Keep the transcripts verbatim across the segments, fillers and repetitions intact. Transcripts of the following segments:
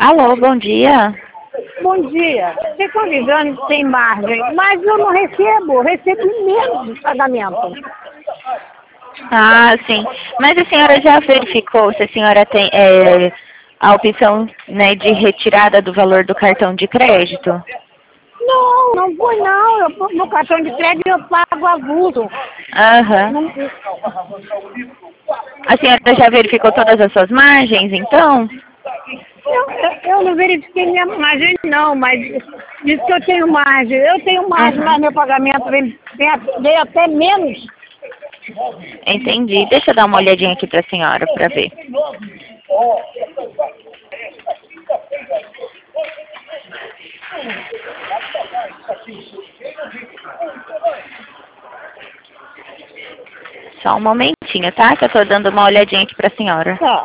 Alô, bom dia. Bom dia. Vocês estão ligando que tem margem, mas eu não recebo, eu recebo menos de pagamento. Ah, sim. Mas a senhora já verificou se a senhora tem é, a opção, né, de retirada do valor do cartão de crédito? Não, não foi não. Eu, no cartão de crédito eu pago avulso. Aham. Não, A senhora já verificou todas as suas margens, então? eu, eu, eu não verifiquei minha margem não, mas diz que eu tenho margem. Eu tenho margem, Uhum. mas meu pagamento veio, veio até menos. Entendi. Deixa eu dar uma olhadinha aqui pra senhora pra ver. Só um momentinho, tá? Que eu tô dando uma olhadinha aqui pra senhora. Tá.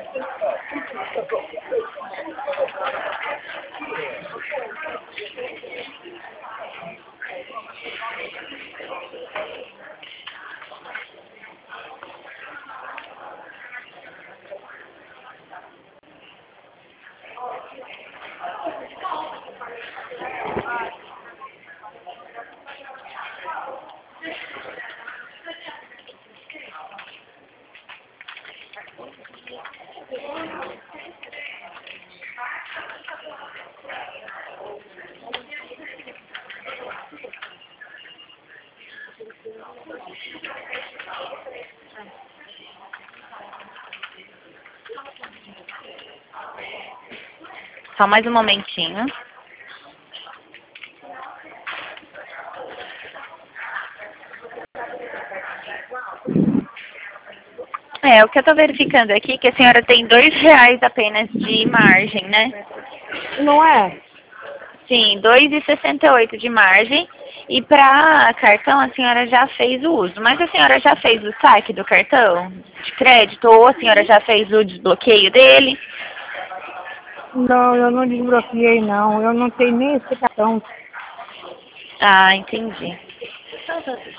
Só mais um momentinho. É, o que eu tô verificando aqui é que a senhora tem dois reais apenas de margem, né? Não é? Sim, dois e sessenta e oito de margem. E para cartão a senhora já fez o uso. Mas a senhora já fez o saque do cartão de crédito ou a senhora já fez o desbloqueio dele? Não, eu não desbloqueei não. Eu não tenho nem esse cartão. Ah, entendi.